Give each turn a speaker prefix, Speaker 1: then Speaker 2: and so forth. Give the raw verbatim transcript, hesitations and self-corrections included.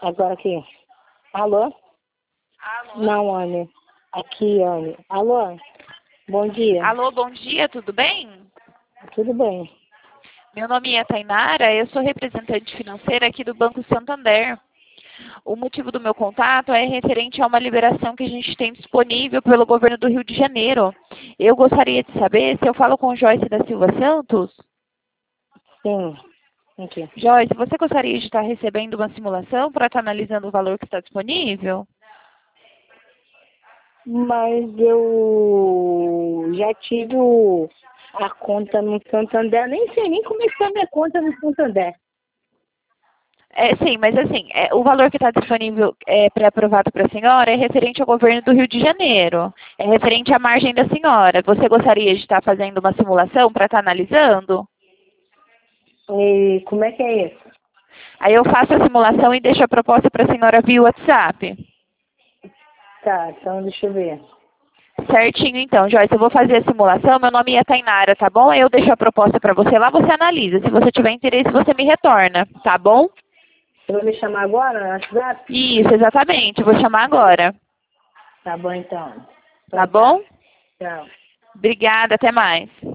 Speaker 1: Agora aqui. Alô?
Speaker 2: Alô?
Speaker 1: Não, Anne. Aqui, Anne. Alô? Bom dia.
Speaker 2: Alô, bom dia, tudo bem?
Speaker 1: Tudo bem?
Speaker 2: Meu nome é Tainara, eu sou representante financeira aqui do Banco Santander. O motivo do meu contato é referente a uma liberação que a gente tem disponível pelo governo do Rio de Janeiro. Eu gostaria de saber se eu falo com Joyce da Silva Santos.
Speaker 1: Sim. Aqui.
Speaker 2: Joyce, você gostaria de estar recebendo uma simulação para estar analisando o valor que está disponível?
Speaker 1: Mas eu já tive o- a conta no Santander. Nem sei nem como é que está a minha conta no Santander.
Speaker 2: É, sim, mas assim, é, o valor que está disponível é, pré-aprovado para a senhora é referente ao governo do Rio de Janeiro. É referente à margem da senhora. Você gostaria de estar fazendo uma simulação para estar analisando?
Speaker 1: E como é que é isso?
Speaker 2: Aí eu faço a simulação e deixo a proposta para a senhora via WhatsApp.
Speaker 1: Tá, então deixa eu ver.
Speaker 2: Certinho, então, Joyce, eu vou fazer a simulação. Meu nome é Tainara, tá bom? Aí eu deixo a proposta para você lá, você analisa. Se você tiver interesse, você me retorna, tá bom?
Speaker 1: Você vai me chamar agora no WhatsApp?
Speaker 2: Isso, exatamente. Eu vou chamar agora.
Speaker 1: Tá bom, então.
Speaker 2: Tá
Speaker 1: Então tá.
Speaker 2: bom?
Speaker 1: Tchau.
Speaker 2: Obrigada, até mais.